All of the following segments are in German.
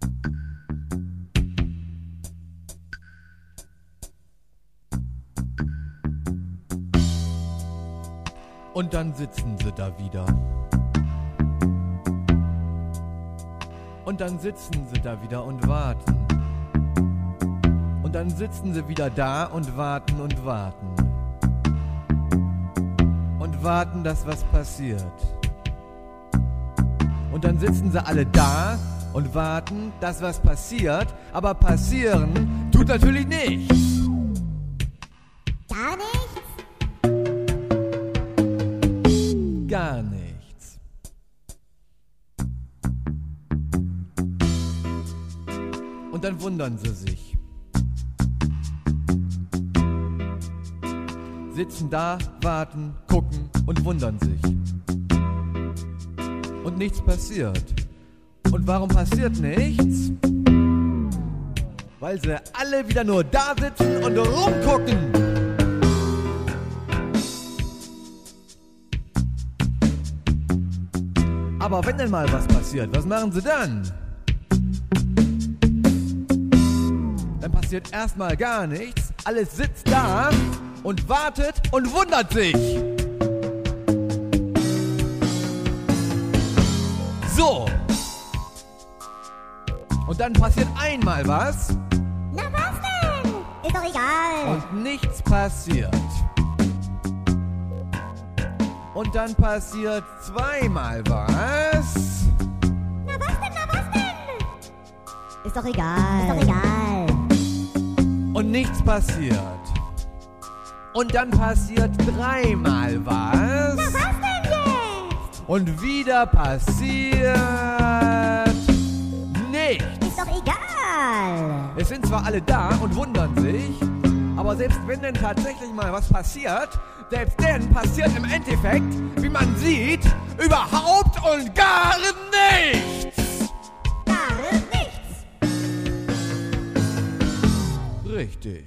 Und dann sitzen sie da wieder. Und dann sitzen sie da wieder und warten. Und dann sitzen sie wieder da und warten und warten. Und warten, dass was passiert. Und dann sitzen sie alle da und warten, dass was passiert. Aber passieren tut natürlich nichts. Gar nichts? Gar nichts. Und dann wundern sie sich. Sitzen da, warten, gucken und wundern sich. Und nichts passiert. Und warum passiert nichts? Weil sie alle wieder nur da sitzen und rumgucken. Aber wenn denn mal was passiert, was machen sie dann? Dann passiert erstmal gar nichts. Alles sitzt da und wartet und wundert sich. So. Und dann passiert einmal was. Na was denn? Ist doch egal. Und nichts passiert. Und dann passiert zweimal was. Na was denn, na was denn? Ist doch egal. Ist doch egal. Und nichts passiert. Und dann passiert dreimal was. Na was denn jetzt? Und wieder passiert nichts. Ist doch egal. Es sind zwar alle da und wundern sich, aber selbst wenn denn tatsächlich mal was passiert, selbst dann passiert im Endeffekt, wie man sieht, überhaupt und gar nichts. Gar nichts. Richtig.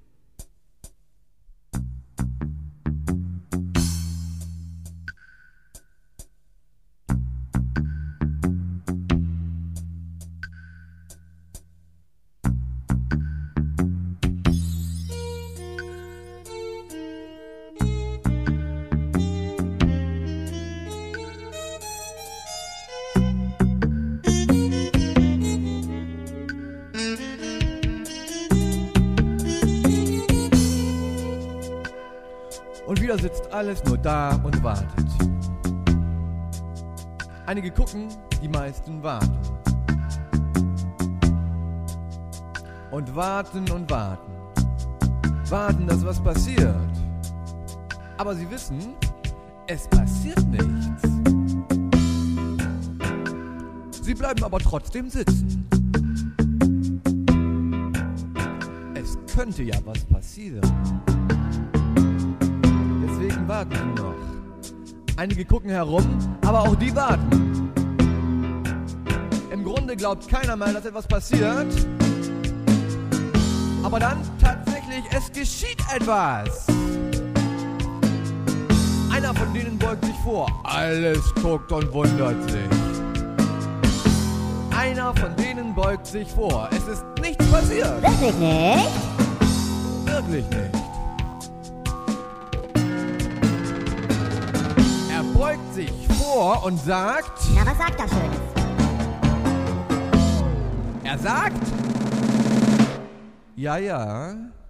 Und wieder sitzt alles nur da und wartet. Einige gucken, die meisten warten. Und warten und warten. Warten, dass was passiert. Aber sie wissen, es passiert nichts. Sie bleiben aber trotzdem sitzen. Es könnte ja was passieren. Deswegen warten sie noch. Einige gucken herum, aber auch die warten. Im Grunde glaubt keiner mal, dass etwas passiert. Aber dann tatsächlich, es geschieht etwas. Einer von denen beugt sich vor. Alles guckt und wundert sich. Einer von denen beugt sich vor. Es ist nichts passiert. Wirklich nicht? Wirklich nicht. Er beugt sich vor und sagt... Na, was sagt er Schönes? Er sagt... Ja, ja.